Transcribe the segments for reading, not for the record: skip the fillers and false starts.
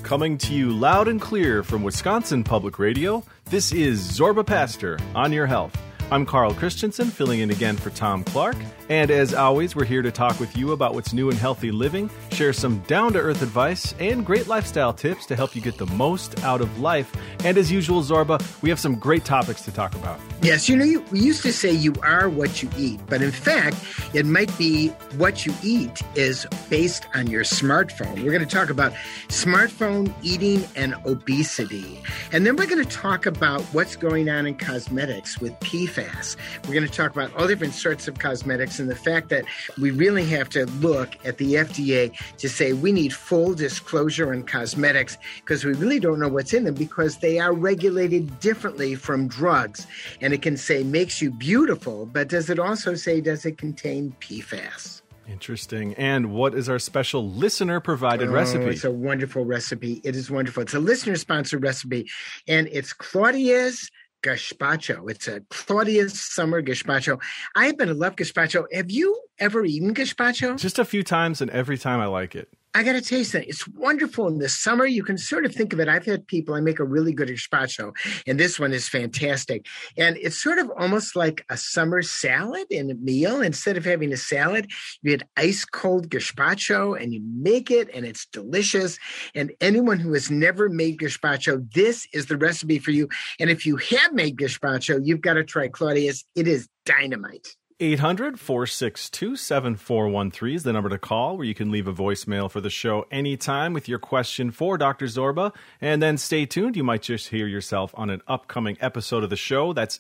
Coming to you loud and clear from Wisconsin Public Radio, this is Zorba Pastor on Your Health. I'm Carl Christensen, filling in again for Tom Clark. And as always, we're here to talk with you about what's new in healthy living, share some down-to-earth advice, and great lifestyle tips to help you get the most out of life. And as usual, Zorba, we have some great topics to talk about. Yes, we used to say you are what you eat, but in fact, it might be what you eat is based on your smartphone. We're going to talk about smartphone eating and obesity. And then we're going to talk about what's going on in cosmetics with PFAS. We're going to talk about all different sorts of cosmetics and the fact that we really have to look at the FDA to say we need full disclosure on cosmetics because we really don't know what's in them because they are regulated differently from drugs. And it can say makes you beautiful, but does it also say does it contain PFAS? Interesting. And what is our special listener-provided recipe? It's a wonderful recipe. It is wonderful. It's a listener-sponsored recipe, and it's Claudia's gazpacho. It's a Claudia's summer gazpacho. I happen to love gazpacho. Have you ever eaten gazpacho? Just a few times, and every time I like it. I got to taste it. It's wonderful in the summer. You can sort of think of it. I've had people, I make a really good gazpacho, and this one is fantastic. And it's sort of almost like a summer salad and a meal. Instead of having a salad, you had ice cold gazpacho and you make it and it's delicious. And anyone who has never made gazpacho, this is the recipe for you. And if you have made gazpacho, you've got to try Claudia's. It is dynamite. 800-462-7413 is the number to call, where you can leave a voicemail for the show anytime with your question for Dr. Zorba. And then stay tuned. You might just hear yourself on an upcoming episode of the show. That's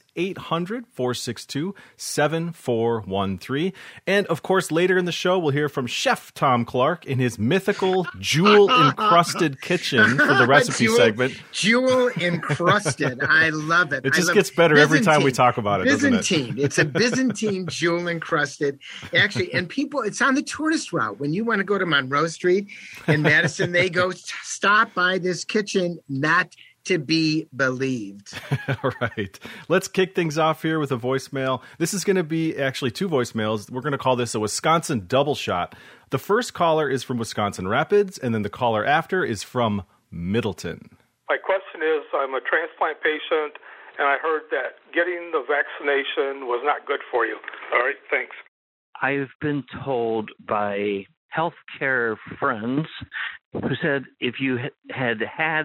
800-462-7413. And, of course, later in the show, we'll hear from Chef Tom Clark in his mythical jewel-encrusted kitchen for the recipe segment. Jewel-encrusted. I love it. It just gets better every time we talk about it, doesn't it? Byzantine. It's a Byzantine jewel encrusted. Actually, and people, it's on the tourist route. When you want to go to Monroe Street in Madison, they go stop by this kitchen, not to be believed. All right. Let's kick things off here with a voicemail. This is going to be actually two voicemails. We're going to call this a Wisconsin double shot. The first caller is from Wisconsin Rapids, and then the caller after is from Middleton. My question is, I'm a transplant patient, and I heard that getting the vaccination was not good for you. All right, thanks. I've been told by healthcare friends who said if you had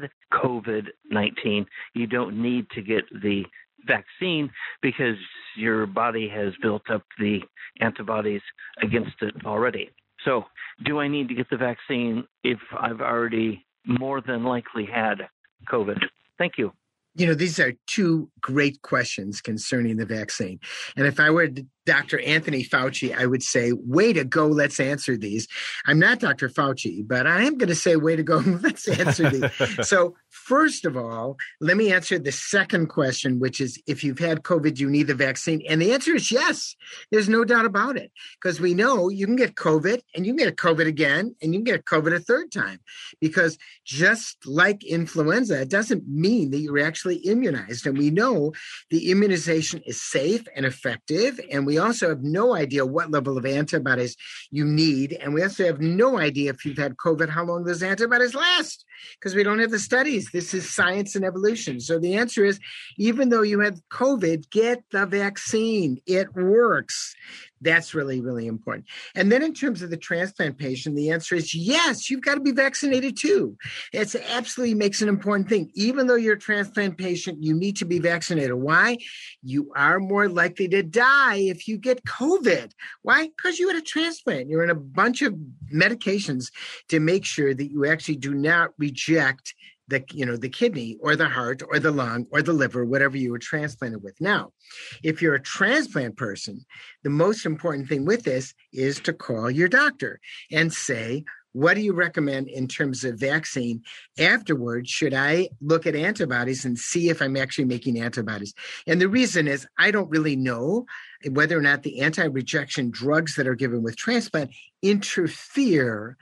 COVID-19, you don't need to get the vaccine because your body has built up the antibodies against it already. So do I need to get the vaccine if I've already more than likely had COVID? Thank you. These are two great questions concerning the vaccine. And if I were Dr. Anthony Fauci, I would say, way to go, let's answer these. I'm not Dr. Fauci, but I am going to say, way to go, let's answer these. So first of all, let me answer the second question, which is if you've had COVID, you need the vaccine. And the answer is yes. There's no doubt about it, because we know you can get COVID and you can get COVID again and you can get COVID a third time, because just like influenza, it doesn't mean that you're actually immunized. And we know the immunization is safe and effective, and we also have no idea what level of antibodies you need. And we also have no idea if you've had COVID, how long those antibodies last, because we don't have the studies. This is science and evolution. So the answer is, even though you had COVID, get the vaccine. It works. That's really, really important. And then in terms of the transplant patient, the answer is yes, you've got to be vaccinated too. It absolutely makes an important thing. Even though you're a transplant patient, you need to be vaccinated. Why? You are more likely to die if you get COVID. Why? Because you had a transplant. You're in a bunch of medications to make sure that you actually do not reject the kidney or the heart or the lung or the liver, whatever you were transplanted with. Now, if you're a transplant person, the most important thing with this is to call your doctor and say, what do you recommend in terms of vaccine? Afterwards, should I look at antibodies and see if I'm actually making antibodies? And the reason is I don't really know whether or not the anti-rejection drugs that are given with transplant interfere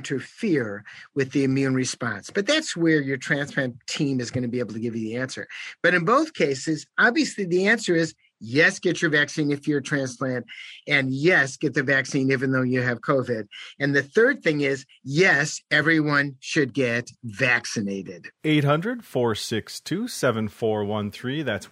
with the immune response. But that's where your transplant team is going to be able to give you the answer. But in both cases, obviously the answer is Yes, get your vaccine if you're a transplant. And yes, get the vaccine even though you have COVID. And the third thing is, yes, everyone should get vaccinated. 800-462-7413. That's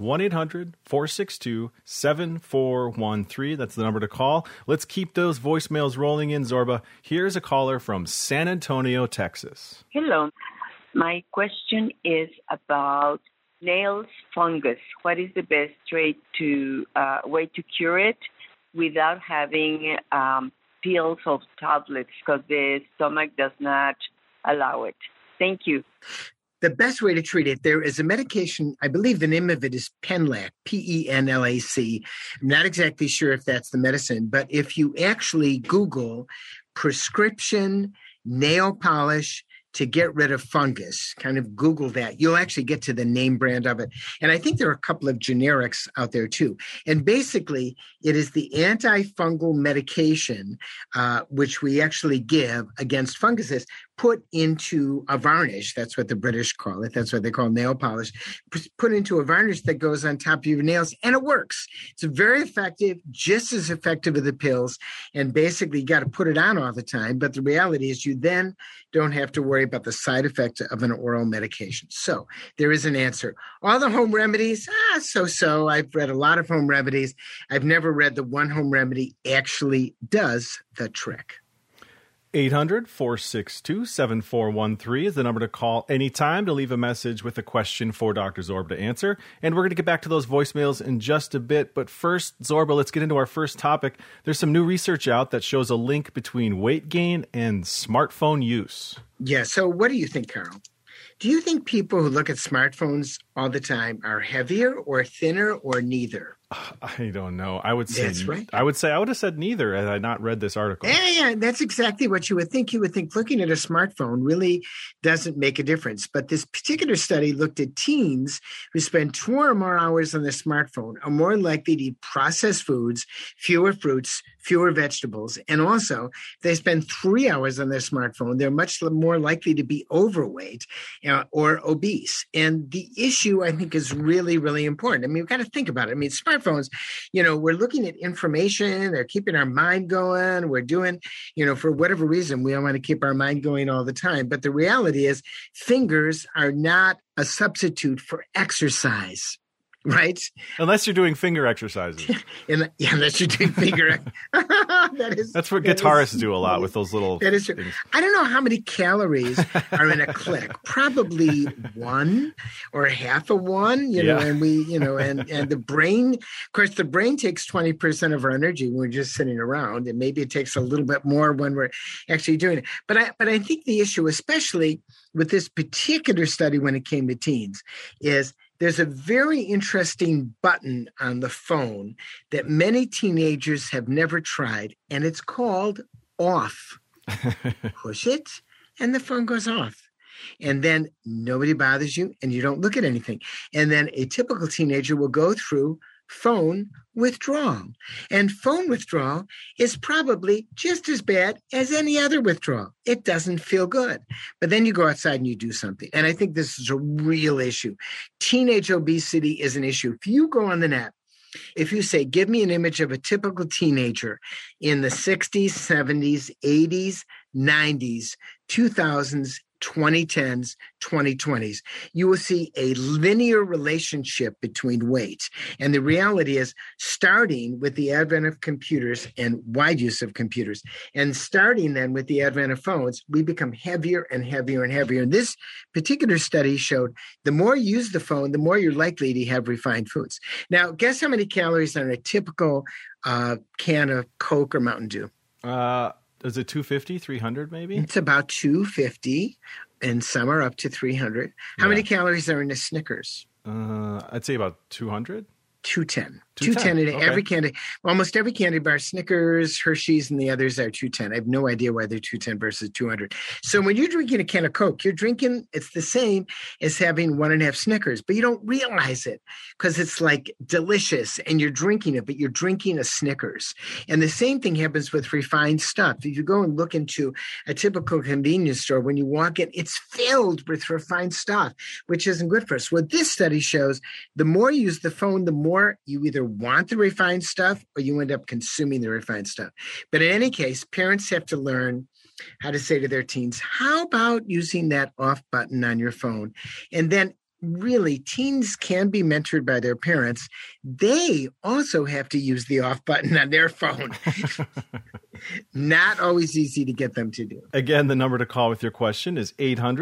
1-800-462-7413. That's the number to call. Let's keep those voicemails rolling in, Zorba. Here's a caller from San Antonio, Texas. Hello. My question is about nails fungus. What is the best way to cure it without having pills or tablets, because the stomach does not allow it? Thank you. The best way to treat it, there is a medication, I believe the name of it is Penlac, Penlac. I'm not exactly sure if that's the medicine, but if you actually Google prescription nail polish to get rid of fungus, kind of Google that, you'll actually get to the name brand of it. And I think there are a couple of generics out there too. And basically, it is the antifungal medication, which we actually give against funguses, put into a varnish. That's what the British call it. That's what they call nail polish. Put into a varnish that goes on top of your nails, and it works. It's very effective, just as effective as the pills. And basically, you got to put it on all the time. But the reality is you then don't have to worry about the side effects of an oral medication. So there is an answer. All the home remedies, so-so. I've read a lot of home remedies. I've never read the one home remedy actually does the trick. 800-462-7413 is the number to call anytime to leave a message with a question for Dr. Zorba to answer. And we're going to get back to those voicemails in just a bit. But first, Zorba, let's get into our first topic. There's some new research out that shows a link between weight gain and smartphone use. Yeah. So what do you think, Carl? Do you think people who look at smartphones all the time are heavier or thinner or neither? I don't know. I would say that's right. I would have said neither had I not read this article. Yeah, that's exactly what you would think. You would think looking at a smartphone really doesn't make a difference. But this particular study looked at teens who spend 2 or more hours on their smartphone are more likely to eat processed foods, fewer fruits, fewer vegetables. And also, if they spend 3 hours on their smartphone, they're much more likely to be overweight or obese. And the issue, I think, is really, really important. I mean, we've got to think about it. I mean, smartphones, we're looking at information. They're keeping our mind going. We're doing, for whatever reason, we don't want to keep our mind going all the time. But the reality is fingers are not a substitute for exercise. Right? Unless you're doing finger exercises. Unless you're doing finger That's what guitarists do a lot with those little things. I don't know how many calories are in a click. Probably 1 or half of 1, and we, and the brain, of course, the brain takes 20% of our energy when we're just sitting around, and maybe it takes a little bit more when we're actually doing it. But I think the issue, especially with this particular study when it came to teens, is there's a very interesting button on the phone that many teenagers have never tried, and it's called off. Push it, and the phone goes off. And then nobody bothers you, and you don't look at anything. And then a typical teenager will go through phone withdrawal. And phone withdrawal is probably just as bad as any other withdrawal. It doesn't feel good. But then you go outside and you do something. And I think this is a real issue. Teenage obesity is an issue. If you go on the net, if you say, give me an image of a typical teenager in the 60s, 70s, 80s, 90s, 2000s, 2010s, 2020s, you will see a linear relationship between weight. And the reality is, starting with the advent of computers and wide use of computers, and starting then with the advent of phones, we become heavier and heavier and heavier. And this particular study showed the more you use the phone, the more you're likely to have refined foods. Now, guess how many calories are in a typical can of Coke or Mountain Dew? Is it 250, 300 maybe? It's about 250, and some are up to 300. How many calories are in a Snickers? I'd say about 200. 210. 210 in every candy. Almost every candy bar, Snickers, Hershey's, and the others are 210. I have no idea why they're 210 versus 200. So when you're drinking a can of Coke, it's the same as having 1.5 Snickers, but you don't realize it because it's like delicious and you're drinking it, but you're drinking a Snickers. And the same thing happens with refined stuff. If you go and look into a typical convenience store, when you walk in, it's filled with refined stuff, which isn't good for us. What this study shows, the more you use the phone, the more more, you either want the refined stuff or you end up consuming the refined stuff. But in any case, parents have to learn how to say to their teens, how about using that off button on your phone? And then really, teens can be mentored by their parents. They also have to use the off button on their phone. Not always easy to get them to do. Again, the number to call with your question is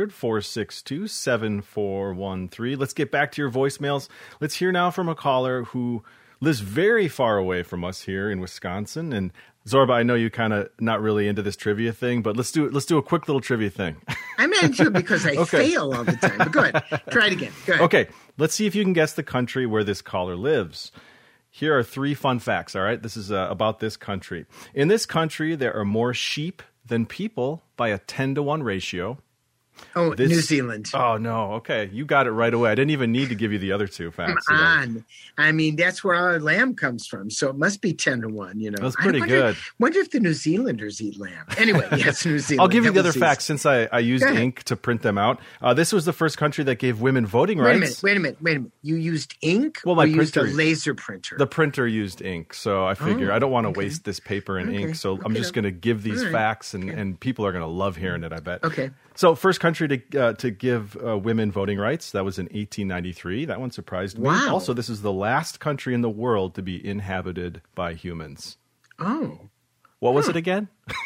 800-462-7413. Let's get back to your voicemails. Let's hear now from a caller who lives very far away from us here in Wisconsin. And Zorba, I know you kind of not really into this trivia thing, but let's do a quick little trivia thing. I'm into it because I fail all the time. But go ahead. Try it again. Go ahead. Okay. Let's see if you can guess the country where this caller lives. Here are 3 fun facts, all right? This is about this country. In this country, there are more sheep than people by a 10-to-1 ratio. Oh, New Zealand. Oh, no. Okay. You got it right away. I didn't even need to give you the other 2 facts. Come on. I mean, that's where our lamb comes from. So it must be 10-to-1, you know. That's pretty good. Wonder if the New Zealanders eat lamb. Anyway, yes, New Zealand. I'll give you the other facts since I used ink to print them out. This was the first country that gave women voting rights. Wait a minute. You used ink or you used a laser printer? The printer used ink. So I figure I don't want to waste this paper and ink. So I'm just going to give these facts and people are going to love hearing it, I bet. Okay. So first country to give women voting rights, that was in 1893. That one surprised me. Wow. Also, this is the last country in the world to be inhabited by humans. Oh. What was it again?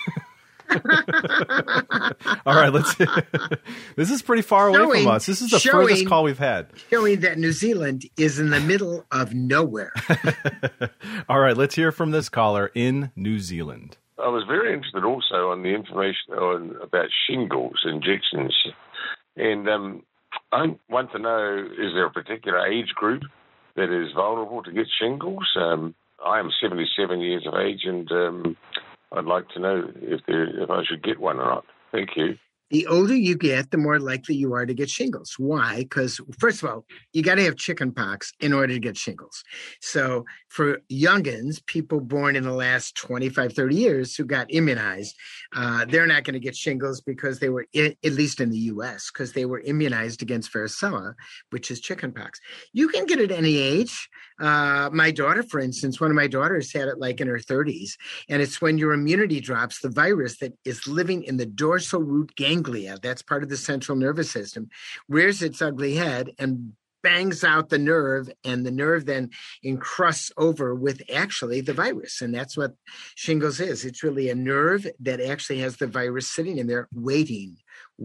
All right, this is pretty far away from us. This is the furthest call we've had. Showing that New Zealand is in the middle of nowhere. All right, let's hear from this caller in New Zealand. I was very interested also on the information about shingles injections. And I want to know, is there a particular age group that is vulnerable to get shingles? I am 77 years of age, and I'd like to know if I should get one or not. Thank you. The older you get, the more likely you are to get shingles. Why? Because, first of all, you got to have chicken pox in order to get shingles. So for youngins, people born in the last 25, 30 years who got immunized, they're not going to get shingles because they were, at least in the U.S., because they were immunized against varicella, which is chicken pox. You can get it at any age. My daughter, for instance, one of my daughters had it like in her 30s. And it's when your immunity drops, the virus that is living in the dorsal root ganglia, that's part of the central nervous system, rears its ugly head and bangs out the nerve, and the nerve then encrusts over with actually the virus. And that's what shingles is. It's really a nerve that actually has the virus sitting in there waiting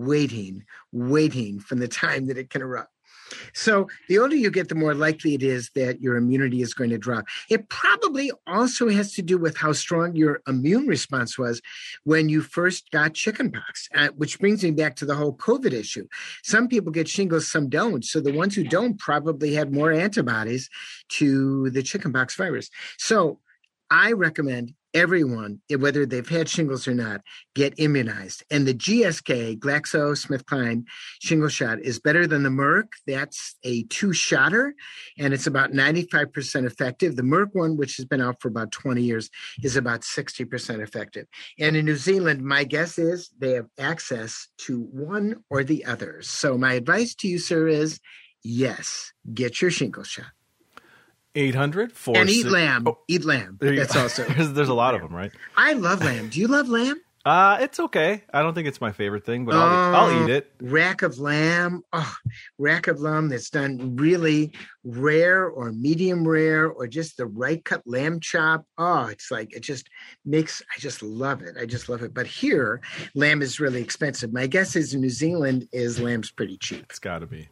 from the time that it can erupt. So the older you get, the more likely it is that your immunity is going to drop. It probably also has to do with how strong your immune response was when you first got chickenpox, which brings me back to the whole COVID issue. Some people get shingles, some don't. So the ones who don't probably had more antibodies to the chickenpox virus. So I recommend everyone, whether they've had shingles or not, get immunized. And the GSK, GlaxoSmithKline shingle shot is better than the Merck. That's a 2-shotter, and it's about 95% effective. The Merck one, which has been out for about 20 years, is about 60% effective. And in New Zealand, my guess is they have access to one or the other. So my advice to you, sir, is yes, get your shingle shot. 800-4... And eat lamb. Eat lamb. That's also... There's a lot of them, right? I love lamb. Do you love lamb? It's okay. I don't think it's my favorite thing, but I'll eat it. Rack of lamb. Oh, rack of lamb that's done really rare or medium rare or just the right cut lamb chop. Oh, it's like, it just makes, I just love it. I just love it. But here, lamb is really expensive. My guess is in New Zealand lamb's pretty cheap. It's got to be.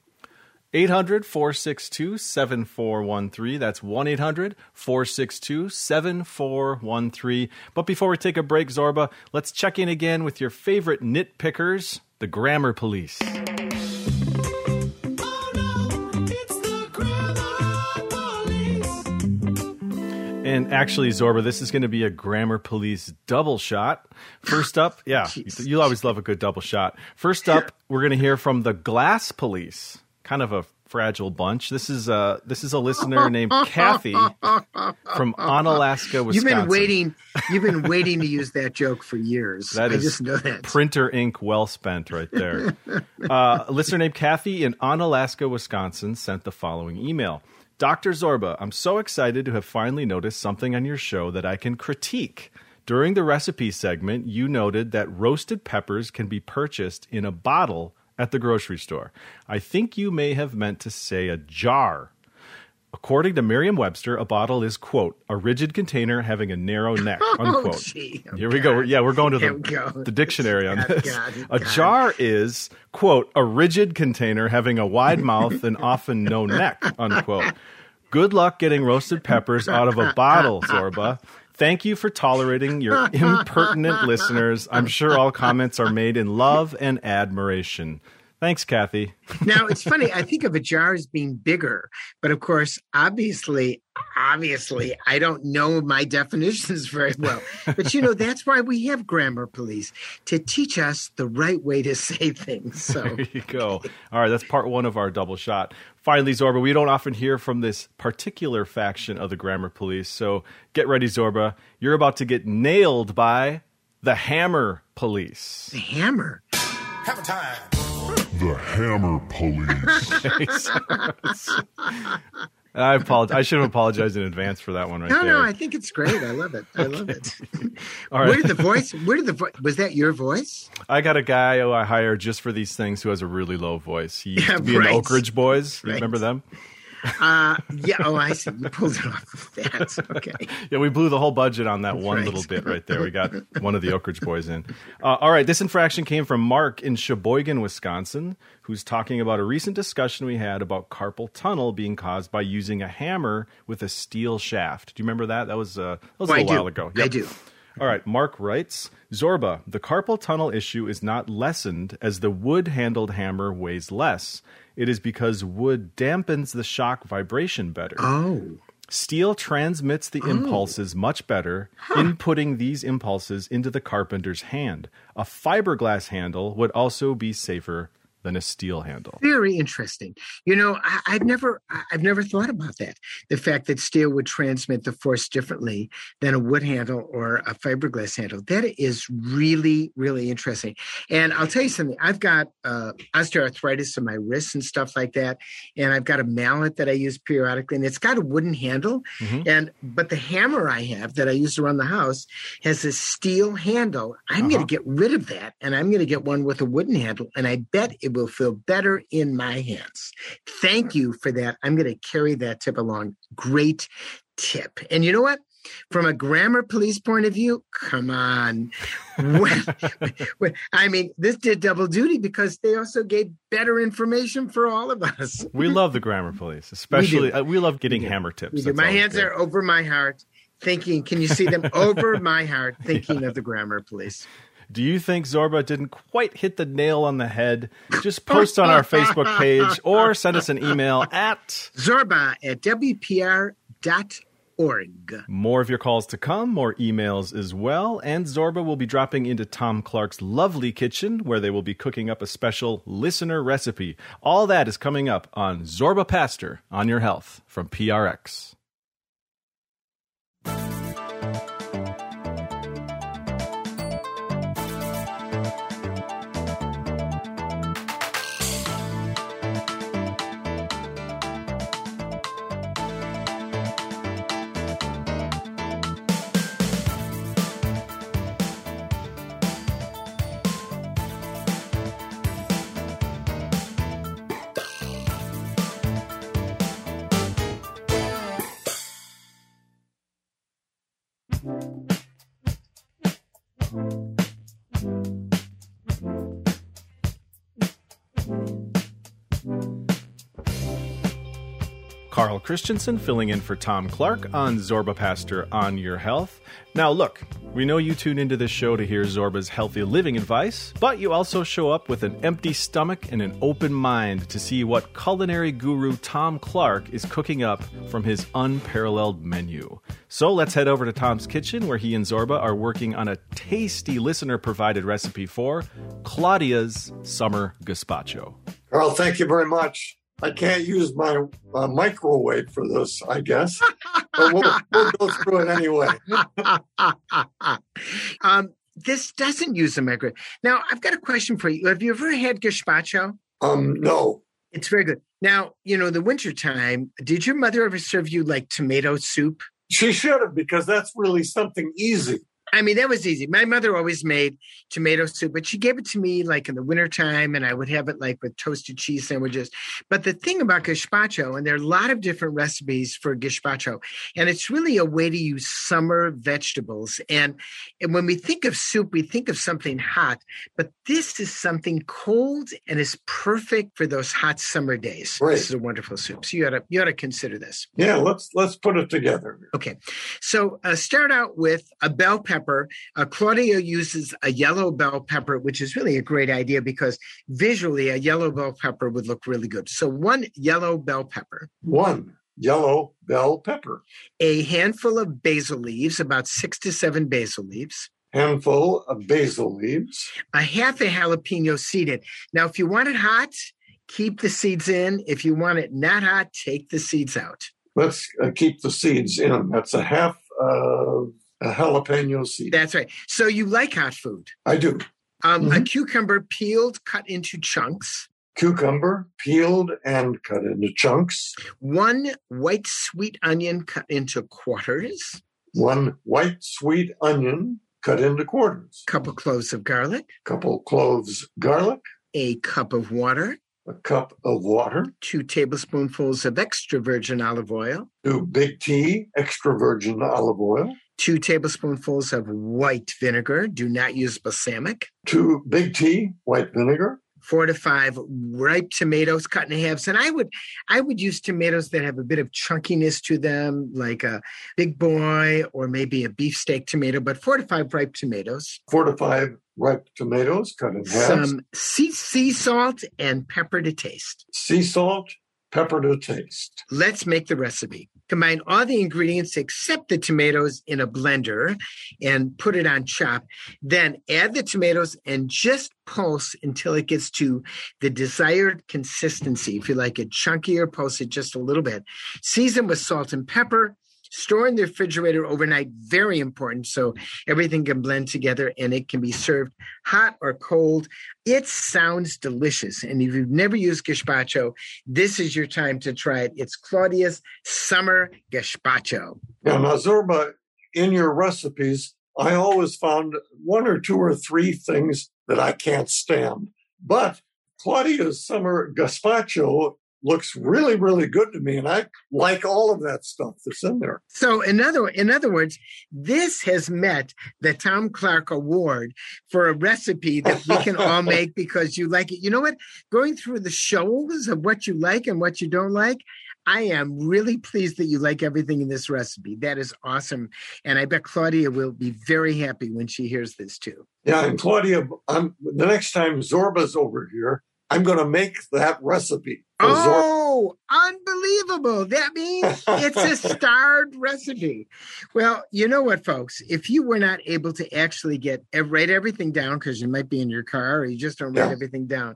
800-462-7413. That's 1-800-462-7413. But before we take a break, Zorba, let's check in again with your favorite nitpickers, the Grammar Police. And actually, Zorba, this is going to be a Grammar Police double shot. First up, you always love a good double shot. First up, we're going to hear from the Glass Police. Kind of a fragile bunch. This is a listener named Kathy from Onalaska, Wisconsin. You've been waiting to use that joke for years. I just know that. Printer ink well spent right there. A listener named Kathy in Onalaska, Wisconsin sent the following email. Dr. Zorba, I'm so excited to have finally noticed something on your show that I can critique. During the recipe segment, you noted that roasted peppers can be purchased in a bottle at the grocery store. I think you may have meant to say a jar. According to Merriam-Webster, a bottle is, quote, a rigid container having a narrow neck, unquote. Oh, gee. Here we go. Yeah, we're going to the dictionary on this. A jar is, quote, a rigid container having a wide mouth and often no neck, unquote. Good luck getting roasted peppers out of a bottle, Zorba. Thank you for tolerating your impertinent listeners. I'm sure all comments are made in love and admiration. Thanks, Kathy. Now, it's funny. I think of a jar as being bigger, but of course, obviously, I don't know my definitions very well. But, that's why we have grammar police, to teach us the right way to say things. So there you go. All right, that's part one of our double shot. Finally, Zorba, we don't often hear from this particular faction of the grammar police. So get ready, Zorba. You're about to get nailed by the Hammer Police. The Hammer? Hammer time. The Hammer Police. I apologize. I should have apologized in advance for that one right there. No, I think it's great. I love it. All right. Where did the voice, was that your voice? I got a guy who I hire just for these things who has a really low voice. He used to be in the Oak Ridge Boys. You remember them? Yeah. Oh, I see. You pulled it off of that. Okay. Yeah, we blew the whole budget on that one little bit right there. We got one of the Oak Ridge Boys in. All right. This infraction came from Mark in Sheboygan, Wisconsin, who's talking about a recent discussion we had about carpal tunnel being caused by using a hammer with a steel shaft. Do you remember that? That was a little while ago. Yep. I do. All right, Mark writes, Zorba, the carpal tunnel issue is not lessened as the wood-handled hammer weighs less. It is because wood dampens the shock vibration better. Oh. Steel transmits the impulses much better, inputting these impulses into the carpenter's hand. A fiberglass handle would also be safer than a steel handle. Very interesting. I've never thought about that. The fact that steel would transmit the force differently than a wood handle or a fiberglass handle. That is really, really interesting. And I'll tell you something. I've got osteoarthritis in my wrists and stuff like that. And I've got a mallet that I use periodically, and it's got a wooden handle. Mm-hmm. But the hammer I have that I use around the house has a steel handle. I'm going to get rid of that, and I'm going to get one with a wooden handle. And I bet it will feel better in my hands. Thank you for that. I'm going to carry that tip along. Great tip. And you know what? From a grammar police point of view, come on. I mean, this did double duty because they also gave better information for all of us. We love the grammar police, especially. We love getting hammer tips. My hands are over my heart thinking, can you see them? Over my heart thinking of the grammar police. Do you think Zorba didn't quite hit the nail on the head? Just post on our Facebook page or send us an email at zorba@wpr.org. More of your calls to come, more emails as well, and Zorba will be dropping into Tom Clark's lovely kitchen where they will be cooking up a special listener recipe. All that is coming up on Zorba Pastor on Your Health from PRX. Carl Christensen filling in for Tom Clark on Zorba Pastor on Your Health. Now look, we know you tune into this show to hear Zorba's healthy living advice, but you also show up with an empty stomach and an open mind to see what culinary guru Tom Clark is cooking up from his unparalleled menu. So let's head over to Tom's kitchen where he and Zorba are working on a tasty listener-provided recipe for Claudia's Summer Gazpacho. Carl, thank you very much. I can't use my microwave for this, I guess, but we'll go through it anyway. This doesn't use a microwave. Now, I've got a question for you. Have you ever had gazpacho? No. It's very good. Now, the wintertime, did your mother ever serve you like tomato soup? She should have, because that's really something easy. I mean, that was easy. My mother always made tomato soup, but she gave it to me like in the wintertime, and I would have it like with toasted cheese sandwiches. But the thing about gazpacho, and there are a lot of different recipes for gazpacho, and it's really a way to use summer vegetables. And when we think of soup, we think of something hot, but this is something cold and is perfect for those hot summer days. Right. This is a wonderful soup. So you ought to consider this. Yeah, let's put it together. Okay. So start out with a bell pepper. Claudia uses a yellow bell pepper, which is really a great idea because visually a yellow bell pepper would look really good. So 1 yellow bell pepper. 1 yellow bell pepper. A handful of basil leaves, about 6 to 7 basil leaves. Handful of basil leaves. A half a jalapeno seeded. Now, if you want it hot, keep the seeds in. If you want it not hot, take the seeds out. Let's keep the seeds in. That's a half a jalapeno seed. That's right. So you like hot food. I do. A cucumber peeled, cut into chunks. Cucumber peeled and cut into chunks. 1 white sweet onion cut into quarters. 1 white sweet onion cut into quarters. Couple cloves of garlic. Couple cloves garlic. A cup of water. A cup of water. 2 tablespoonfuls of extra virgin olive oil. 2 big T extra virgin olive oil. 2 tablespoonfuls of white vinegar. Do not use balsamic. 2 big T white vinegar. 4 to 5 ripe tomatoes cut in halves. And I would use tomatoes that have a bit of chunkiness to them, like a big boy or maybe a beefsteak tomato, but 4 to 5 ripe tomatoes. 4 to 5 ripe tomatoes cut in halves. Some sea salt and pepper to taste. Sea salt, pepper to taste. Let's make the recipe. Combine all the ingredients except the tomatoes in a blender and put it on chop. Then add the tomatoes and just pulse until it gets to the desired consistency. If you like it chunkier, pulse it just a little bit. Season with salt and pepper. Store in the refrigerator overnight, very important, so everything can blend together and it can be served hot or cold. It sounds delicious. And if you've never used gazpacho, this is your time to try it. It's Claudia's Summer Gazpacho. Now, Zorba, in your recipes, I always found 1 or 2 or 3 things that I can't stand. But Claudia's Summer Gazpacho looks really, really good to me. And I like all of that stuff that's in there. So in other words, this has met the Tom Clark Award for a recipe that we can all make because you like it. You know what? Going through the shows of what you like and what you don't like, I am really pleased that you like everything in this recipe. That is awesome. And I bet Claudia will be very happy when she hears this too. Yeah, and Claudia, the next time Zorba's over here, I'm going to make that recipe. Oh, unbelievable. That means it's a starred recipe. Well, you know what, folks? If you were not able to actually write everything down because you might be in your car or you just don't write everything down,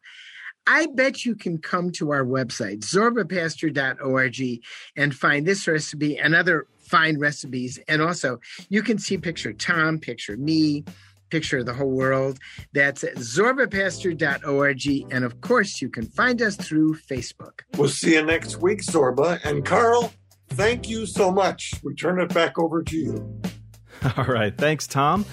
I bet you can come to our website, zorbapastor.org, and find this recipe and other fine recipes. And also, you can see picture Tom, picture me, picture the whole world. That's at zorbapastor.org. And of course, you can find us through Facebook. We'll see you next week, Zorba. And Carl, thank you so much. We turn it back over to you. All right. Thanks, Tom.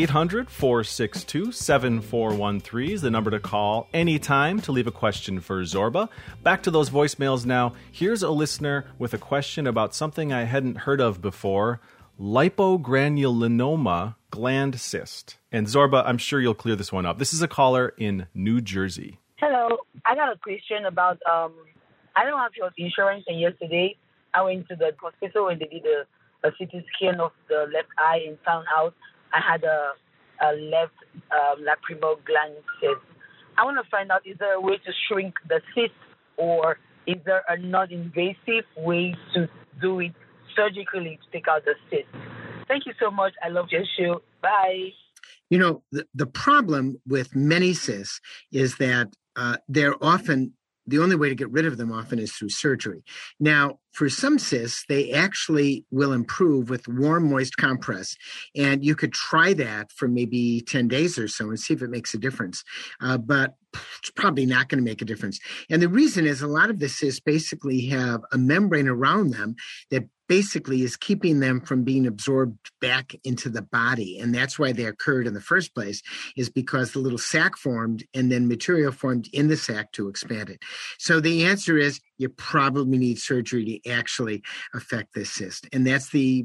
800-462-7413 is the number to call anytime to leave a question for Zorba. Back to those voicemails now. Here's a listener with a question about something I hadn't heard of before. Lipogranulinoma gland cyst. And Zorba, I'm sure you'll clear this one up. This is a caller in New Jersey. Hello. I got a question about, I don't have health insurance, and yesterday I went to the hospital and they did a CT scan of the left eye and found out I had a left lacrimal gland cyst. I want to find out, is there a way to shrink the cyst, or is there a non-invasive way to do it surgically to take out the cyst? Thank you so much. I love your show. Bye. You know, the problem with many cysts is that they're often, the only way to get rid of them often is through surgery. Now, for some cysts, they actually will improve with warm, moist compress. And you could try that for maybe 10 days or so and see if it makes a difference. But it's probably not going to make a difference. And the reason is a lot of the cysts basically have a membrane around them that basically is keeping them from being absorbed back into the body. And that's why they occurred in the first place, is because the little sac formed and then material formed in the sac to expand it. So the answer is you probably need surgery to actually affect this cyst. And that's the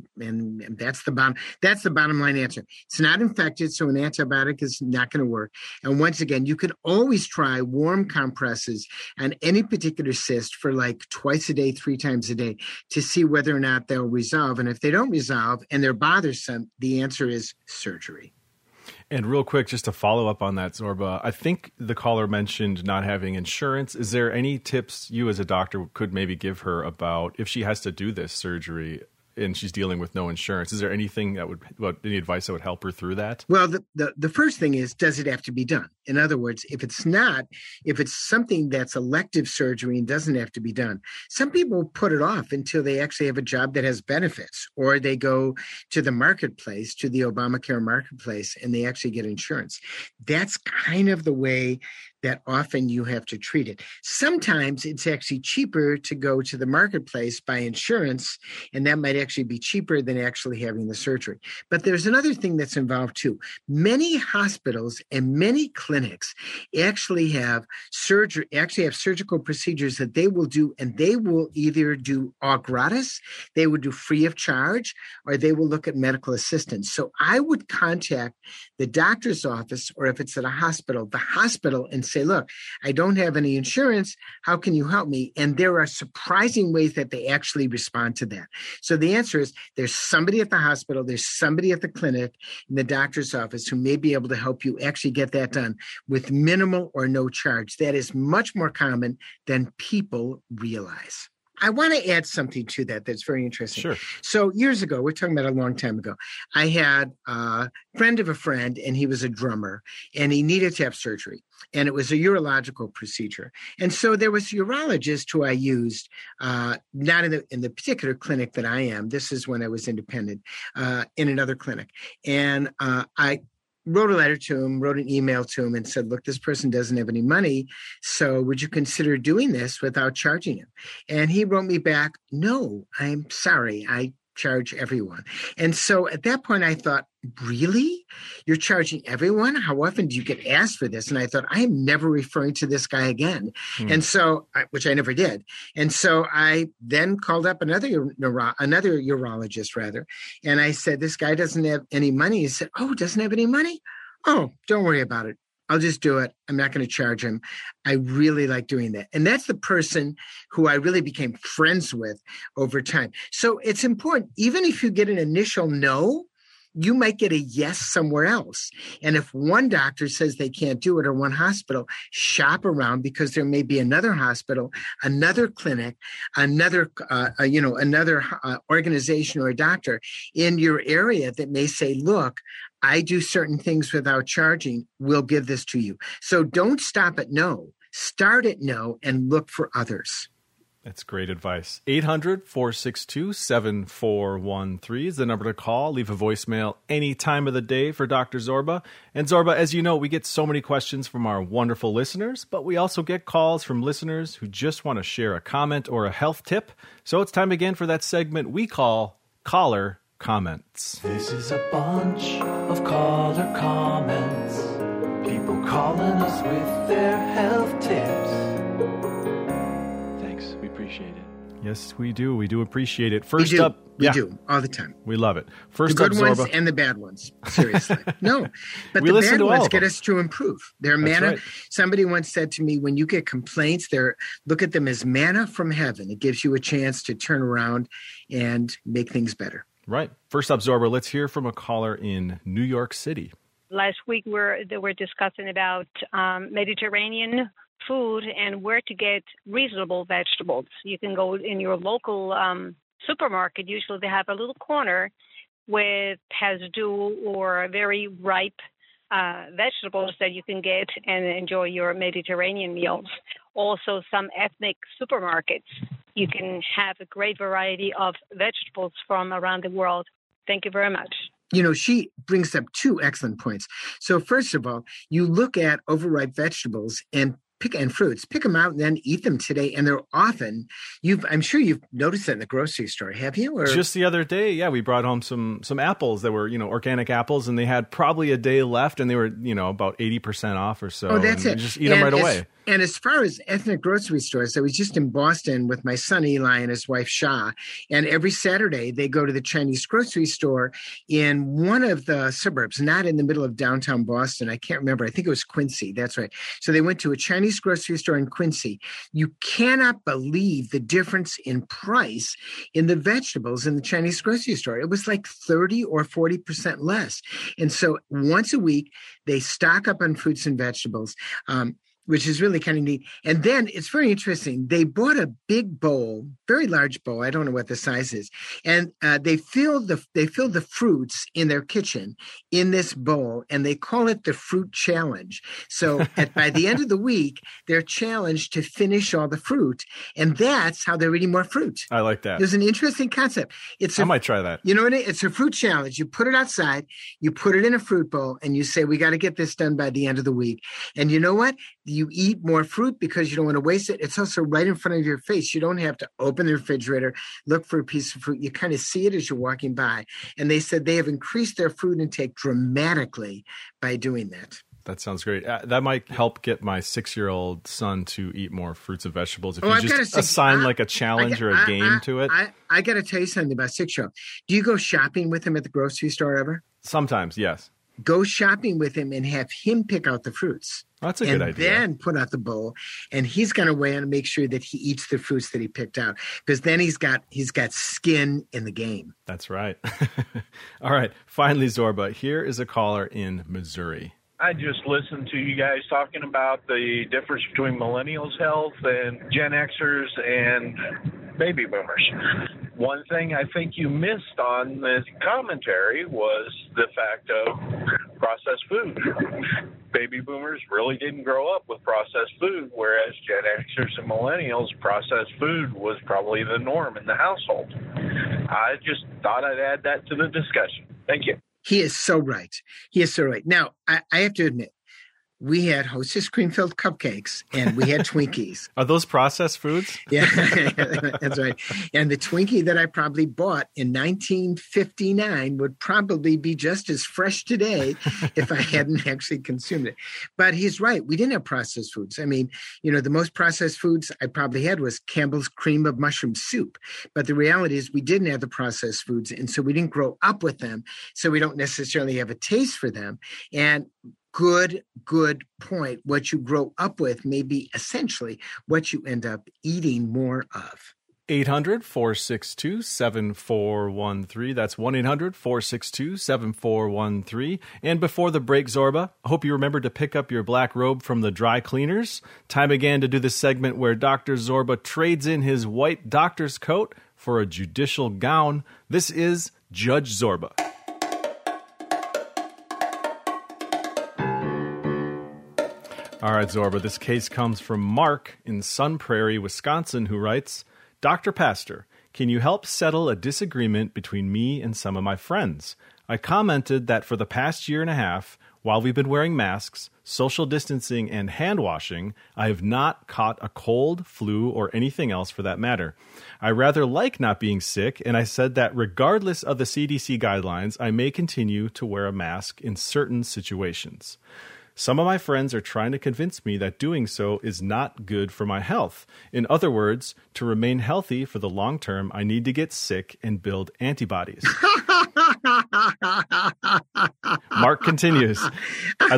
bottom line answer. It's not infected, so an antibiotic is not going to work. And once again, you could always try warm compresses on any particular cyst for like twice a day, 3 times a day to see whether or not they'll resolve. And if they don't resolve and they're bothersome, the answer is surgery. And real quick, just to follow up on that, Zorba, I think the caller mentioned not having insurance. Is there any tips you as a doctor could maybe give her about if she has to do this surgery and she's dealing with no insurance? Is there anything any advice that would help her through that? Well, the first thing is, does it have to be done? In other words, if it's something that's elective surgery and doesn't have to be done, some people put it off until they actually have a job that has benefits, or they go to the marketplace, to the Obamacare marketplace, and they actually get insurance. That's kind of the way that often you have to treat it. Sometimes it's actually cheaper to go to the marketplace by insurance, and that might actually be cheaper than actually having the surgery. But there's another thing that's involved too. Many hospitals and many clinics actually have surgical procedures that they will do, and they will either do all gratis, they will do free of charge, or they will look at medical assistance. So I would contact the doctor's office, or if it's at a hospital, the hospital, and say, look, I don't have any insurance. How can you help me? And there are surprising ways that they actually respond to that. So the answer is there's somebody at the hospital, there's somebody at the clinic, in the doctor's office who may be able to help you actually get that done with minimal or no charge. That is much more common than people realize. I want to add something to that that's very interesting. Sure. So years ago, we're talking about a long time ago, I had a friend of a friend, and he was a drummer, and he needed to have surgery. And it was a urological procedure. And so there was a urologist who I used, not in the particular clinic that I am. This is when I was independent, in another clinic. And I wrote a letter to him, wrote an email to him and said, look, this person doesn't have any money, so would you consider doing this without charging him? And he wrote me back, no, I'm sorry, I charge everyone. And so at that point I thought, really? You're charging everyone? How often do you get asked for this? And I thought, I am never referring to this guy again. And so, which I never did. And so I then called up another urologist rather. And I said, this guy doesn't have any money. He said, oh, doesn't have any money? Oh, don't worry about it. I'll just do it. I'm not going to charge him. I really like doing that. And that's the person who I really became friends with over time. So it's important, even if you get an initial no, you might get a yes somewhere else. And if one doctor says they can't do it, or one hospital, shop around, because there may be another hospital, another clinic, another organization or a doctor in your area that may say, look, I do certain things without charging. We'll give this to you. So don't stop at no. Start at no and look for others. That's great advice. 800-462-7413 is the number to call. Leave a voicemail any time of the day for Dr. Zorba. And Zorba, as you know, we get so many questions from our wonderful listeners, but we also get calls from listeners who just want to share a comment or a health tip. So it's time again for that segment we call Caller Comments. This is a bunch of caller comments. People calling us with their health tips. Thanks. We appreciate it. Yes, we do. We do appreciate it. We do all the time. We love it. First the good up, ones Zorba. And the bad ones. Seriously. No, but We the listen bad to all ones of get them. us to improve. They're That's manna. right. Somebody once said to me, when you get complaints, look at them as manna from heaven. It gives you a chance to turn around and make things better. Right. First up, Zorba, let's hear from a caller in New York City. Last week we're discussing about Mediterranean food and where to get reasonable vegetables. You can go in your local supermarket. Usually they have a little corner with has-do or very ripe vegetables that you can get and enjoy your Mediterranean meals. Also, some ethnic supermarkets you can have a great variety of vegetables from around the world. Thank you very much. She brings up two excellent points. So first of all, you look at overripe vegetables and fruits, pick them out and then eat them today. And they're often, I'm sure you've noticed that in the grocery store, have you? Or? Just the other day, yeah, we brought home some apples that were, organic apples, and they had probably a day left, and they were, about 80% off or so. Oh, that's it. Just eat them right away. And as far as ethnic grocery stores, I was just in Boston with my son Eli and his wife Shah, and every Saturday they go to the Chinese grocery store in one of the suburbs, not in the middle of downtown Boston. I can't remember. I think it was Quincy. That's right. So they went to a Chinese grocery store in Quincy. You cannot believe the difference in price in the vegetables in the Chinese grocery store. It was like 30 or 40% less. And so once a week, they stock up on fruits and vegetables. Which is really kind of neat. And then it's very interesting. They bought a big bowl, very large bowl. I don't know what the size is. And they filled the fruits in their kitchen in this bowl, and they call it the fruit challenge. So by the end of the week, they're challenged to finish all the fruit. And that's how they're eating more fruit. I like that. There's an interesting concept. I might try that. You know what? It's a fruit challenge. You put it outside, you put it in a fruit bowl, and you say, we got to get this done by the end of the week. And you know what? You eat more fruit because you don't want to waste it. It's also right in front of your face. You don't have to open the refrigerator, look for a piece of fruit. You kind of see it as you're walking by. And they said they have increased their fruit intake dramatically by doing that. That sounds great. That might help get my 6-year-old son to eat more fruits and vegetables. If you just assign like a challenge or a game to it. I got to tell you something about 6-year-old. Do you go shopping with him at the grocery store ever? Sometimes, yes. Go shopping with him and have him pick out the fruits. That's a good idea. And then put out the bowl, and he's going to weigh in and make sure that he eats the fruits that he picked out, because then he's got skin in the game. That's right. All right. Finally, Zorba, here is a caller in Missouri. I just listened to you guys talking about the difference between millennials' health and Gen Xers and baby boomers. One thing I think you missed on the commentary was the fact of processed food. Baby boomers really didn't grow up with processed food, whereas Gen Xers and millennials, processed food was probably the norm in the household. I just thought I'd add that to the discussion. Thank you. He is so right. Now, I have to admit, we had Hostess cream-filled cupcakes and we had Twinkies. Are those processed foods? Yeah, that's right. And the Twinkie that I probably bought in 1959 would probably be just as fresh today if I hadn't actually consumed it. But he's right. We didn't have processed foods. I mean, the most processed foods I probably had was Campbell's cream of mushroom soup. But the reality is we didn't have the processed foods, and so we didn't grow up with them. So we don't necessarily have a taste for them. And good point. What you grow up with may be essentially what you end up eating more of. 800-462-7413. That's 1-800-462-7413. And before the break, Zorba, I hope you remember to pick up your black robe from the dry cleaners. Time again to do this segment where Dr. Zorba trades in his white doctor's coat for a judicial gown. This is Judge Zorba. All right, Zorba, this case comes from Mark in Sun Prairie, Wisconsin, who writes, Dr. Pastor, can you help settle a disagreement between me and some of my friends? I commented that for the past year and a half, while we've been wearing masks, social distancing, and hand washing, I have not caught a cold, flu, or anything else for that matter. I rather like not being sick, and I said that regardless of the CDC guidelines, I may continue to wear a mask in certain situations. Some of my friends are trying to convince me that doing so is not good for my health. In other words, to remain healthy for the long term, I need to get sick and build antibodies. Mark continues. I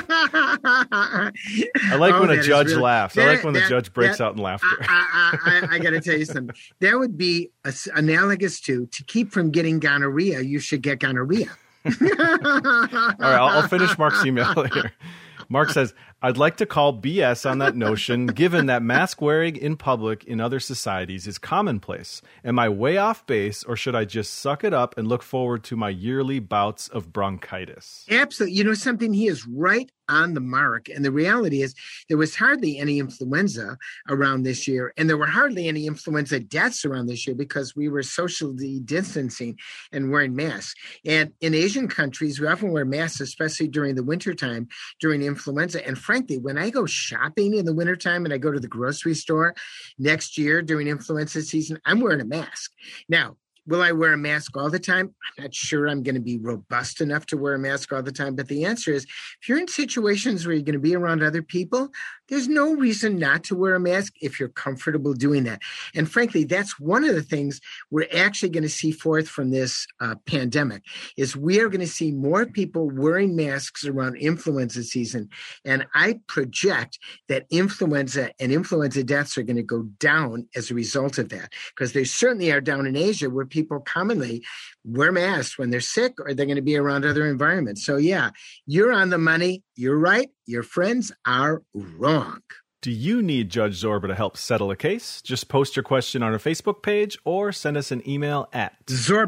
like when a judge laughs. I like when the judge breaks out in laughter. I got to tell you something. That would be analogous to keep from getting gonorrhea, you should get gonorrhea. All right, I'll finish Mark's email here. Mark says, I'd like to call BS on that notion, given that mask wearing in public in other societies is commonplace. Am I way off base, or should I just suck it up and look forward to my yearly bouts of bronchitis? Absolutely. You know something? He is right on the mark. And the reality is there was hardly any influenza around this year, and there were hardly any influenza deaths around this year because we were socially distancing and wearing masks. And in Asian countries, we often wear masks, especially during the wintertime, during influenza. And frankly, when I go shopping in the wintertime and I go to the grocery store next year during influenza season, I'm wearing a mask. Now, will I wear a mask all the time? I'm not sure I'm going to be robust enough to wear a mask all the time. But the answer is, if you're in situations where you're going to be around other people, there's no reason not to wear a mask if you're comfortable doing that. And frankly, that's one of the things we're actually going to see forth from this pandemic, is we are going to see more people wearing masks around influenza season. And I project that influenza and influenza deaths are going to go down as a result of that, because they certainly are down in Asia, where people commonly wear masks when they're sick or they're going to be around other environments. So yeah, you're on the money. You're right. Your friends are wrong. Do you need Judge Zorba to help settle a case? Just post your question on our Facebook page or send us an email at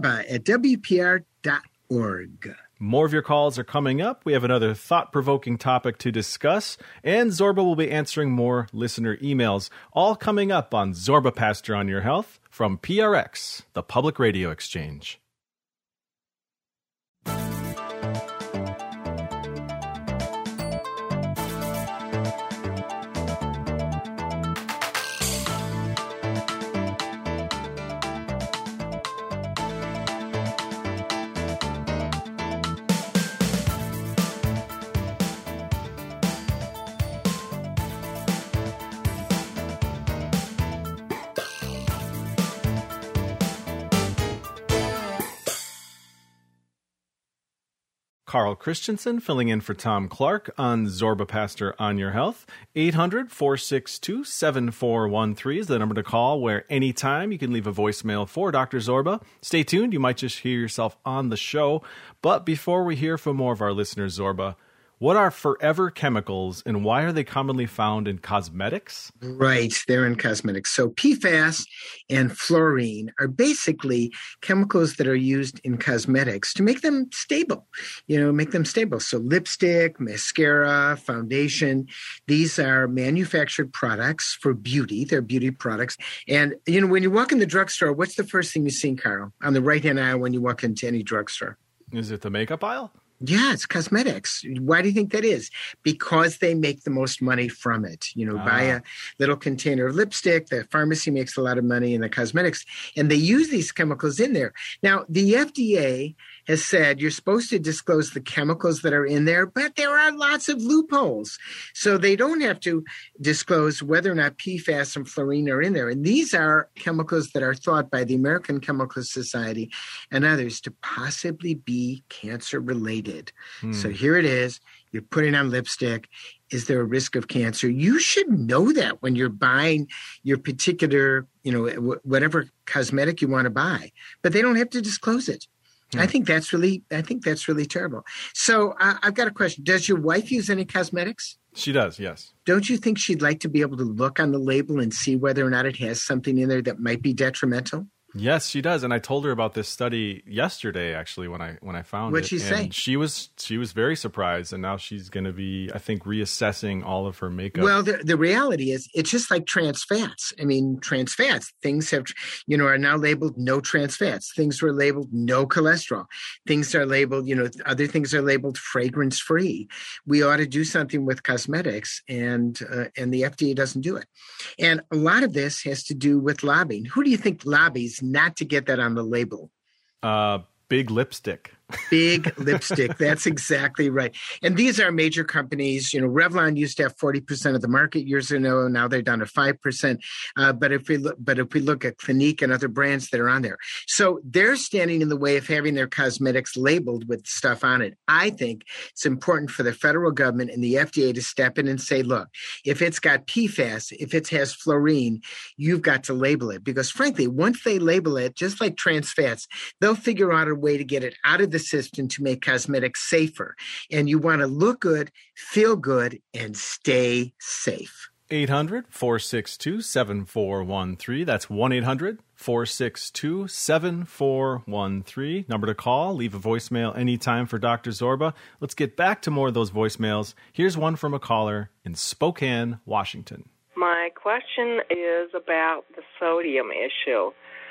zorba@wpr.org. More of your calls are coming up. We have another thought-provoking topic to discuss, and Zorba will be answering more listener emails, all coming up on Zorba Pastor on Your Health from PRX, the Public Radio Exchange. Carl Christensen filling in for Tom Clark on Zorba Pastor on Your Health. 800-462-7413 is the number to call, where anytime you can leave a voicemail for Dr. Zorba. Stay tuned. You might just hear yourself on the show. But before we hear from more of our listeners, Zorba, what are forever chemicals and why are they commonly found in cosmetics? Right, they're in cosmetics. So PFAS and fluorine are basically chemicals that are used in cosmetics to make them stable, So lipstick, mascara, foundation, these are manufactured products for beauty. They're beauty products. And, when you walk in the drugstore, what's the first thing you see, Carl, on the right-hand aisle when you walk into any drugstore? Is it the makeup aisle? Yeah, it's cosmetics. Why do you think that is? Because they make the most money from it. Buy a little container of lipstick, the pharmacy makes a lot of money in the cosmetics, and they use these chemicals in there. Now, the FDA has said you're supposed to disclose the chemicals that are in there, but there are lots of loopholes. So they don't have to disclose whether or not PFAS and fluorine are in there. And these are chemicals that are thought by the American Chemical Society and others to possibly be cancer-related. So here it is. You're putting on lipstick. Is there a risk of cancer? You should know that when you're buying your particular, whatever cosmetic you want to buy. But they don't have to disclose it. I think that's really terrible. So I've got a question. Does your wife use any cosmetics? She does, yes. Don't you think she'd like to be able to look on the label and see whether or not it has something in there that might be detrimental? Yes, she does, and I told her about this study yesterday. Actually, when I found What'd it, she say? She was very surprised, and now she's going to be, I think, reassessing all of her makeup. Well, the reality is, it's just like trans fats. I mean, trans fats, things have, are now labeled no trans fats. Things were labeled no cholesterol. Things are labeled, other things are labeled fragrance free. We ought to do something with cosmetics, and the FDA doesn't do it. And a lot of this has to do with lobbying. Who do you think lobbies not to get that on the label? Big lipstick. Big lipstick. That's exactly right. And these are major companies. Revlon used to have 40% of the market years ago. Now they're down to 5%. But if we look at Clinique and other brands that are on there, so they're standing in the way of having their cosmetics labeled with stuff on it. I think it's important for the federal government and the FDA to step in and say, look, if it's got PFAS, if it has fluorine, you've got to label it. Because frankly, once they label it, just like trans fats, they'll figure out a way to get it out of the system to make cosmetics safer. And you want to look good, feel good, and stay safe. 800-462-7413. That's 1-800-462-7413. Number to call. Leave a voicemail anytime for Dr. Zorba. Let's get back to more of those voicemails. Here's one from a caller in Spokane, Washington. My question is about the sodium issue.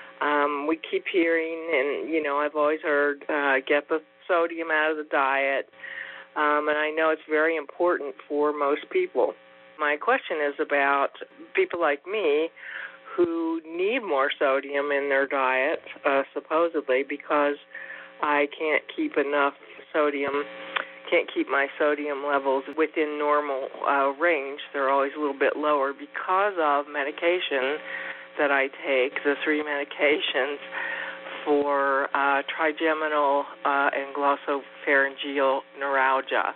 We keep hearing, and, I've always heard, get the sodium out of the diet. And I know it's very important for most people. My question is about people like me who need more sodium in their diet, supposedly, because I can't keep enough sodium, can't keep my sodium levels within normal range. They're always a little bit lower because of medication that I take, the 3 medications for trigeminal and glossopharyngeal neuralgia.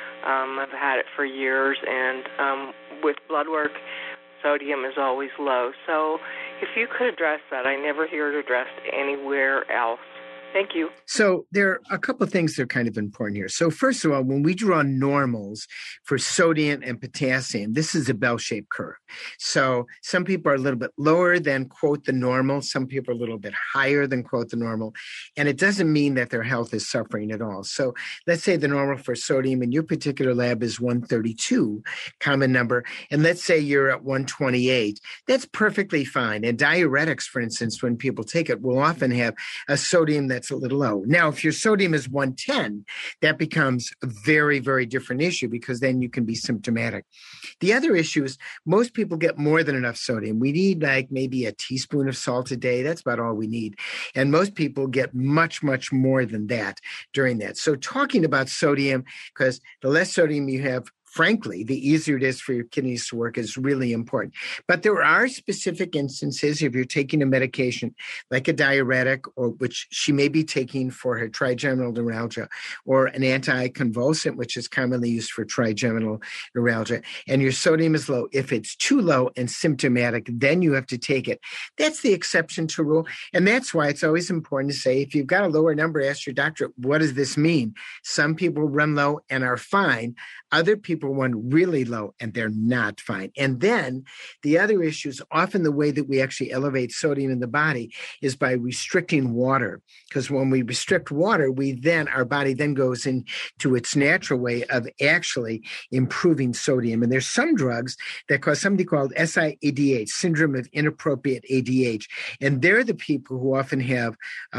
I've had it for years, and with blood work, sodium is always low. So if you could address that, I never hear it addressed anywhere else. Thank you. So there are a couple of things that are kind of important here. So first of all, when we draw normals for sodium and potassium, this is a bell-shaped curve. So some people are a little bit lower than, quote, the normal. Some people are a little bit higher than, quote, the normal. And it doesn't mean that their health is suffering at all. So let's say the normal for sodium in your particular lab is 132, common number. And let's say you're at 128. That's perfectly fine. And diuretics, for instance, when people take it, will often have a sodium that's a little low. Now, if your sodium is 110, that becomes a very, very different issue because then you can be symptomatic. The other issue is most people get more than enough sodium. We need like maybe a teaspoon of salt a day. That's about all we need. And most people get much, much more than that during that. So talking about sodium, because the less sodium you have, frankly, the easier it is for your kidneys to work is really important. But there are specific instances if you're taking a medication like a diuretic, or which she may be taking for her trigeminal neuralgia, or an anticonvulsant, which is commonly used for trigeminal neuralgia, and your sodium is low. If it's too low and symptomatic, then you have to take it. That's the exception to rule. And that's why it's always important to say, if you've got a lower number, ask your doctor, what does this mean? Some people run low and are fine. Other people run really low and they're not fine. And then the other issue is often the way that we actually elevate sodium in the body is by restricting water. Because when we restrict water, our body then goes into its natural way of actually improving sodium. And there's some drugs that cause something called SIADH, syndrome of inappropriate ADH. And they're the people who often have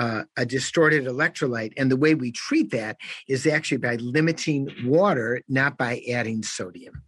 a distorted electrolyte. And the way we treat that is actually by limiting water, not by adding sodium.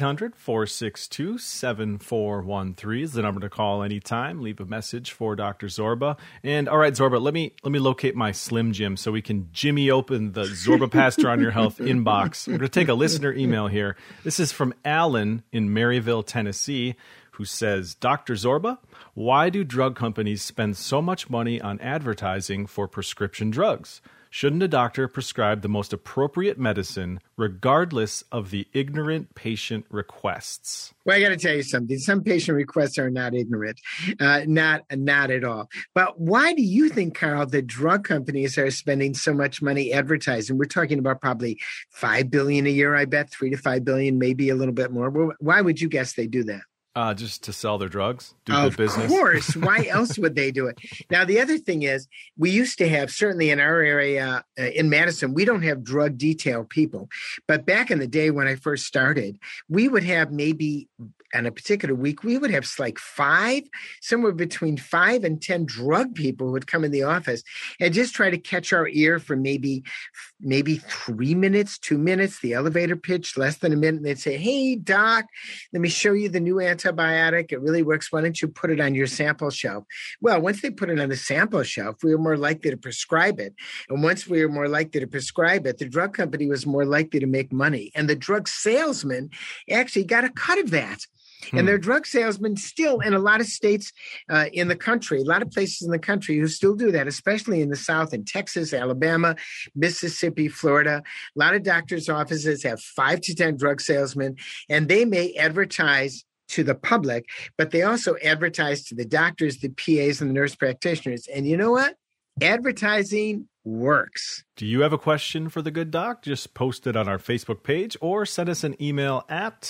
800-462-7413 is the number to call anytime. Leave a message for Dr. Zorba. And all right, Zorba, let me locate my Slim Jim so we can jimmy open the Zorba Pastor on Your Health inbox. I'm going to take a listener email here. This is from Alan in Maryville, Tennessee, who says, Dr. Zorba, why do drug companies spend so much money on advertising for prescription drugs? Shouldn't a doctor prescribe the most appropriate medicine regardless of the ignorant patient requests? Well, I got to tell you something. Some patient requests are not ignorant, not at all. But why do you think, Carl, that drug companies are spending so much money advertising? We're talking about probably $5 billion a year, I bet, $3 to $5 billion, maybe a little bit more. Why would you guess they do that? Just to sell their drugs, do good business. Of course. Why else would they do it? Now, the other thing is we used to have, certainly in our area in Madison, we don't have drug detail people. But back in the day when I first started, we would have maybe on a particular week, we would have like somewhere between 5 and 10 drug people who would come in the office and just try to catch our ear for maybe 3 minutes, 2 minutes, the elevator pitch, less than a minute. And they'd say, hey, doc, let me show you the new antibiotic. It really works. Why don't you put it on your sample shelf? Well, once they put it on the sample shelf, we were more likely to prescribe it. And once we were more likely to prescribe it, the drug company was more likely to make money. And the drug salesman actually got a cut of that. And there are drug salesmen still in a lot of states in the country, a lot of places in the country who still do that, especially in the South, in Texas, Alabama, Mississippi, Florida. A lot of doctors' offices have 5 to 10 drug salesmen, and they may advertise to the public, but they also advertise to the doctors, the PAs, and the nurse practitioners. And you know what? Advertising works. Do you have a question for the good doc? Just post it on our Facebook page or send us an email at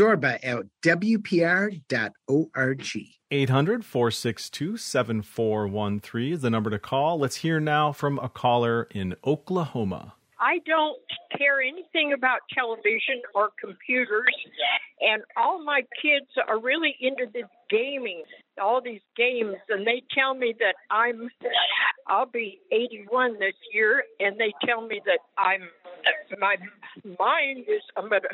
zorba@wpr.org. 800-462-7413 is the number to call. Let's hear now from a caller in Oklahoma. I don't care anything about television or computers, and all my kids are really into this gaming, all these games, and they tell me that I'll be 81 this year, and they tell me that my mind is,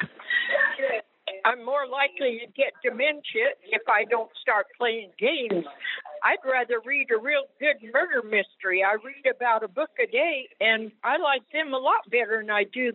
I'm more likely to get dementia if I don't start playing games. I'd rather read a real good murder mystery. I read about a book a day, and I like them a lot better than I do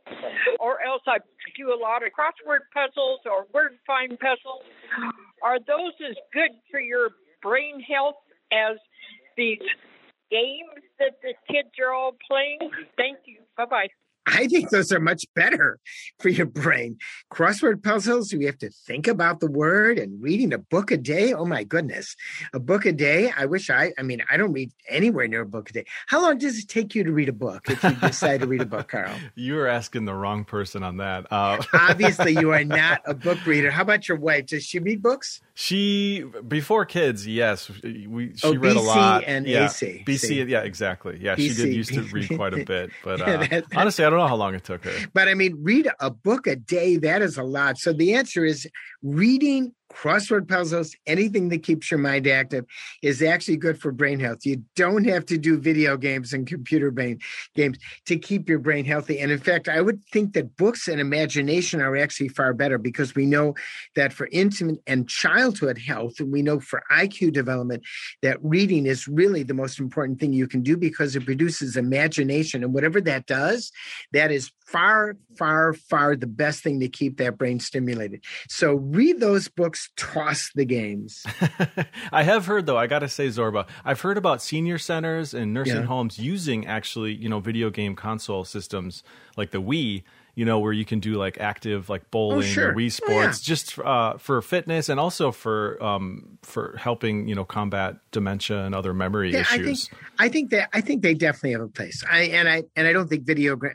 or else I do a lot of crossword puzzles or word find puzzles. Are those as good for your brain health as these games that the kids are all playing? Thank you. Bye-bye. I think those are much better for your brain. Crossword puzzles, you have to think about the word, and reading a book a day. Oh my goodness. A book a day. I don't read anywhere near a book a day. How long does it take you to read a book if you decide to read a book, Carl? You are asking the wrong person on that. Obviously, you are not a book reader. How about your wife? Does she read books? Before kids, yes. She read a BC lot. And yeah. AC. BC, See? yeah, exactly. Yeah, BC. she did used to read quite a bit. But Yeah, honestly, I don't know how long it took her. But read a book a day, that is a lot. So the answer is reading crossword puzzles, anything that keeps your mind active is actually good for brain health. You don't have to do video games and computer games to keep your brain healthy. And in fact, I would think that books and imagination are actually far better, because we know that for infant and childhood health, and we know for IQ development, that reading is really the most important thing you can do, because it produces imagination. And whatever that does, that is far, far, far the best thing to keep that brain stimulated. So read those books, toss the games. I have heard, though, I got to say, Zorba, I've heard about senior centers and nursing homes using actually, video game console systems like the Wii, where you can do like active, like bowling or Wii Sports, just for fitness and also for helping, combat dementia and other memory issues. I think they definitely have a place. I don't think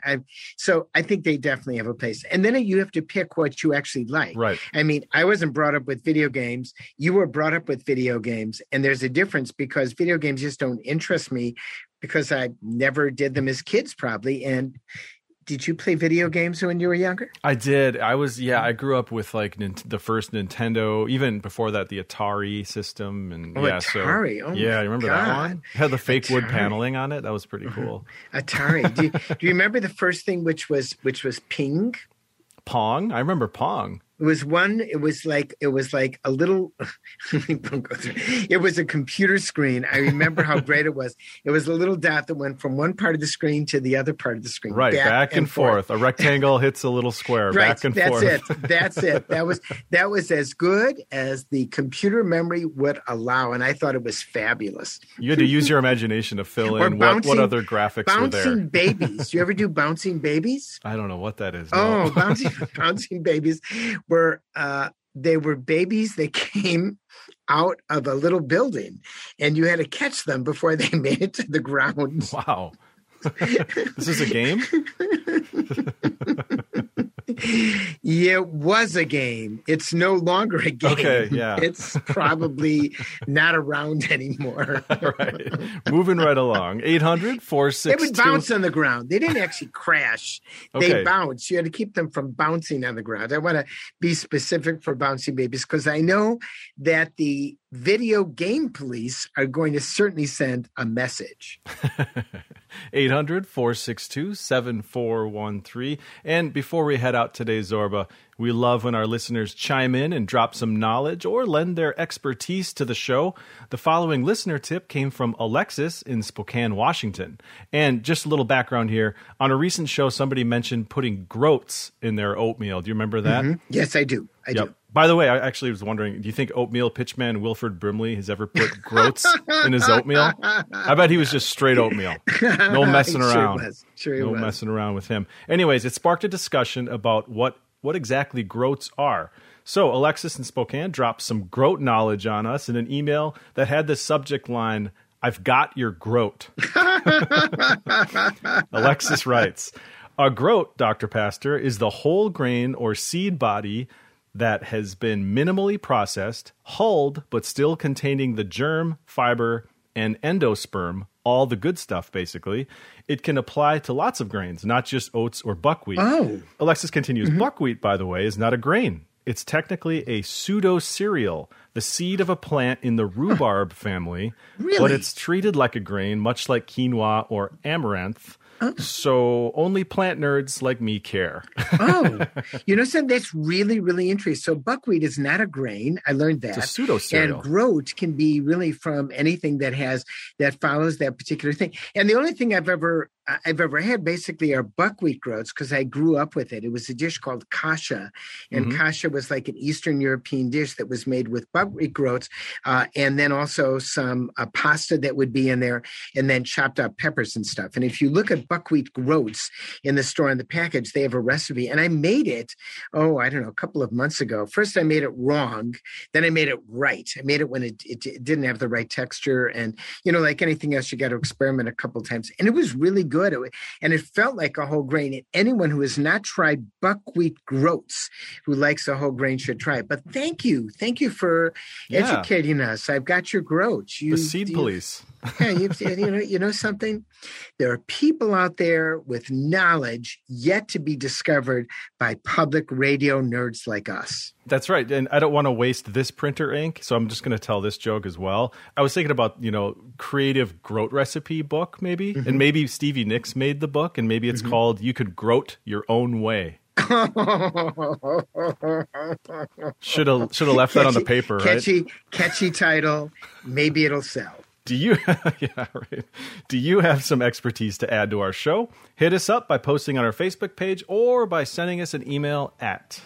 so I think they definitely have a place. And then you have to pick what you actually like. Right. I wasn't brought up with video games. You were brought up with video games, and there's a difference, because video games just don't interest me because I never did them as kids probably. And did you play video games when you were younger? I did. I grew up with like the first Nintendo, even before that, the Atari system. And Atari. I remember that one. It had the fake wood paneling on it. That was pretty cool. Atari. Do you remember the first thing, which was Ping? Pong? I remember Pong. It was like a little, it was a computer screen. I remember how great it was. It was a little dot that went from one part of the screen to the other part of the screen. Right, back and forth. A rectangle hits a little square, back and forth. That's it. That was as good as the computer memory would allow, and I thought it was fabulous. You had to use your imagination to fill in what other graphics were there. Bouncing babies. Do you ever do bouncing babies? I don't know what that is. No. Oh, bouncing babies were they were babies that came out of a little building, and you had to catch them before they made it to the ground. Wow. This is a game? Yeah, it was a game. It's no longer a game. Okay, yeah. It's probably not around anymore. All right. Moving right along. 800-462. They would bounce on the ground. They didn't actually crash. They bounced. You had to keep them from bouncing on the ground. I want to be specific for bouncing babies, because I know that the video game police are going to certainly send a message. 800-462-7413. And before we head out today, Zorba, we love when our listeners chime in and drop some knowledge or lend their expertise to the show. The following listener tip came from Alexis in Spokane, Washington. And just a little background here. On a recent show, somebody mentioned putting groats in their oatmeal. Do you remember that? Mm-hmm. Yes, I do. I do. By the way, I actually was wondering, do you think oatmeal pitchman Wilford Brimley has ever put groats in his oatmeal? I bet he was just straight oatmeal. No messing around. Sure was. Messing around with him. Anyways, it sparked a discussion about what exactly groats are. So Alexis in Spokane dropped some groat knowledge on us in an email that had the subject line, I've got your groat. Alexis writes, a groat, Dr. Pastor, is the whole grain or seed body that has been minimally processed, hulled, but still containing the germ, fiber, and endosperm, all the good stuff, basically. It can apply to lots of grains, not just oats or buckwheat. Oh. Alexis continues, buckwheat, by the way, is not a grain. It's technically a pseudo-cereal, the seed of a plant in the rhubarb family, Really? but it's treated like a grain, much like quinoa or amaranth. So only plant nerds like me care. Oh, something that's really, really interesting. So buckwheat is not a grain. I learned that. It's a pseudo-cereal. And groat can be really from anything that follows that particular thing. And the only thing I've ever had basically are buckwheat groats because I grew up with it. It was a dish called kasha, and kasha was like an Eastern European dish that was made with buckwheat groats, and then also some pasta that would be in there, and then chopped up peppers and stuff. And if you look at buckwheat groats in the store in the package, they have a recipe, and I made it, a couple of months ago. First, I made it wrong, then I made it right. I made it when it didn't have the right texture, and like anything else, you got to experiment a couple of times, and it was really good. And it felt like a whole grain. And anyone who has not tried buckwheat groats, who likes a whole grain, should try it. But thank you for educating us. I've got your groats. The seed police. Yeah, you know something? There are people out there with knowledge yet to be discovered by public radio nerds like us. That's right. And I don't want to waste this printer ink, so I'm just going to tell this joke as well. I was thinking about, creative groat recipe book, maybe. And maybe Stevie Nicks made the book, and maybe it's called You Could Groat Your Own Way. Should have left that on the paper, right? Catchy title. Maybe it'll sell. Do you have some expertise to add to our show? Hit us up by posting on our Facebook page or by sending us an email at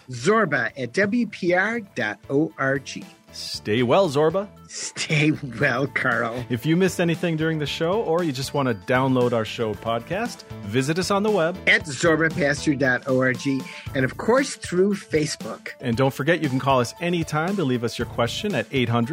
zorba@wpr.org. Stay well, Zorba. Stay well, Carl. If you missed anything during the show or you just want to download our show podcast, visit us on the web at zorbapastor.org and, of course, through Facebook. And don't forget, you can call us anytime to leave us your question at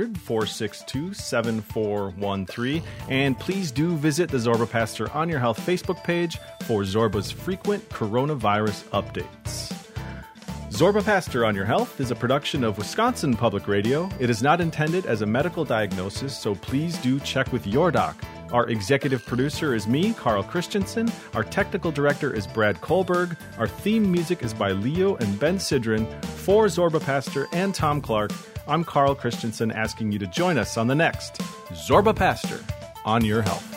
800-462-7413. And please do visit the Zorba Pastor on Your Health Facebook page for Zorba's frequent coronavirus updates. Zorba Pastor on Your Health is a production of Wisconsin Public Radio. It is not intended as a medical diagnosis, so please do check with your doc. Our executive producer is me, Carl Christensen. Our technical director is Brad Kohlberg. Our theme music is by Leo and Ben Sidran. For Zorba Pastor and Tom Clark, I'm Carl Christensen asking you to join us on the next Zorba Pastor on Your Health.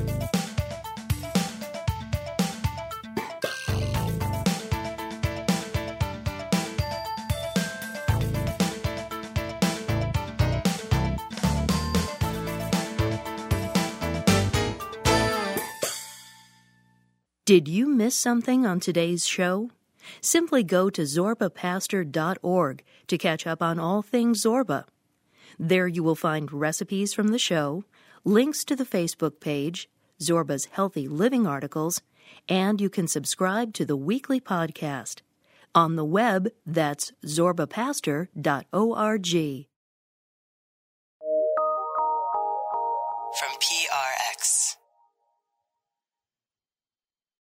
Did you miss something on today's show? Simply go to zorbapastor.org to catch up on all things Zorba. There you will find recipes from the show, links to the Facebook page, Zorba's Healthy Living articles, and you can subscribe to the weekly podcast. On the web, that's zorbapastor.org.